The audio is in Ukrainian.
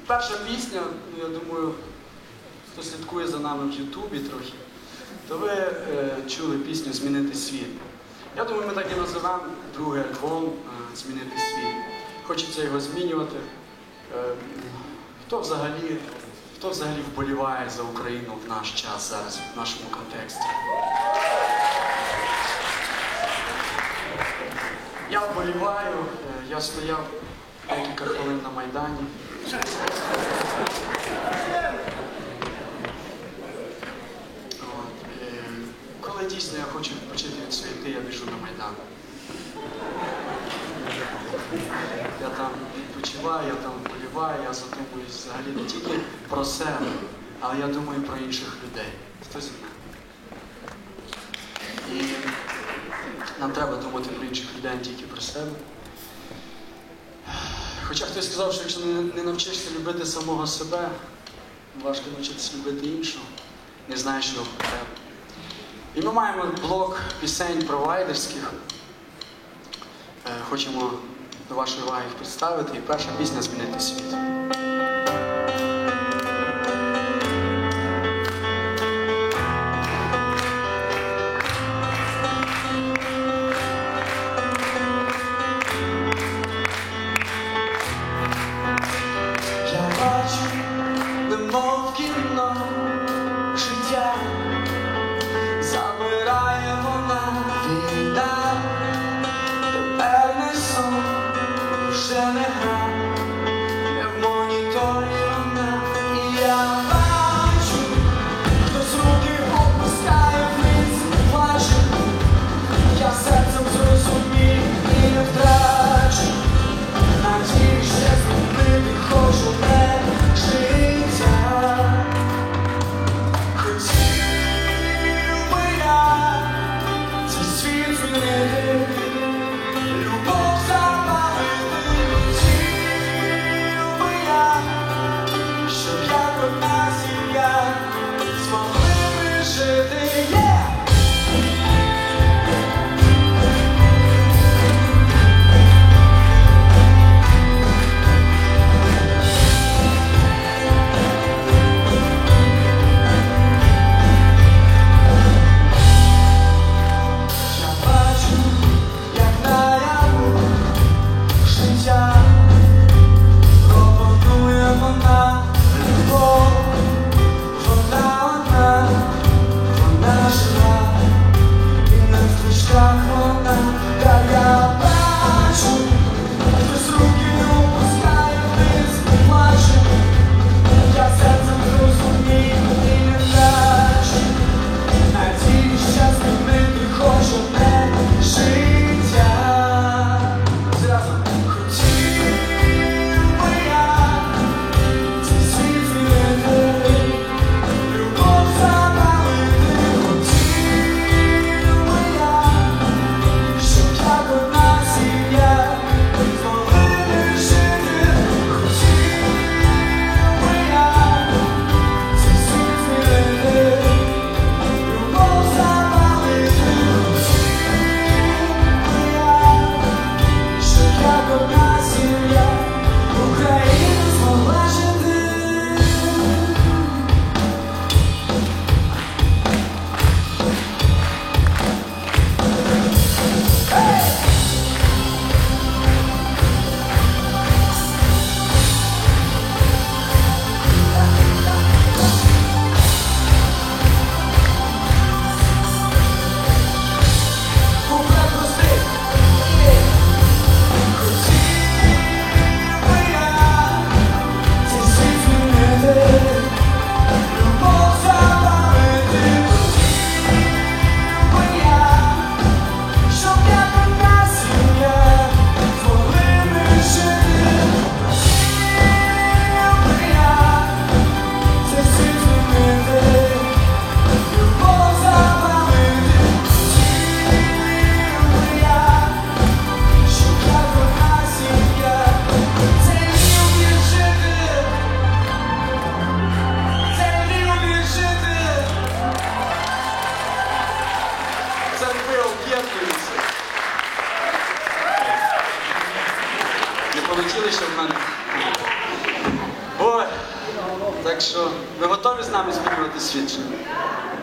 Перша пісня, ну, я думаю, хто слідкує за нами в Ютубі трохи, то ви чули пісню «Змінити світ». Я думаю, ми так і називаємо другий альбом «Змінити світ». Хочеться його змінювати. Хто взагалі вболіває за Україну в наш час зараз, в нашому контексті? Я вболіваю, я стояв декілька хвилин на Майдані. Коли дійсно я хочу відпочити від суєти, я біжу на Майдан. Я там відпочиваю, я там вболіваю, я задумуюсь взагалі не тільки про себе, але я думаю про інших людей. Хто зі мною? І нам треба думати про інших людей, не тільки про себе. Хоча хтось сказав, що якщо не навчишся любити самого себе, важко навчитися любити іншого, не знаєш його потреб. І ми маємо блок пісень провайдерських. Хочемо до вашої уваги їх представити. І перша пісня «Змінити світ». Немов кіно, життя забирає вона, війна, тепер не сон, вже не гра, не в моніторі. Так що ви готові з нами змінювати світ? Чи ні?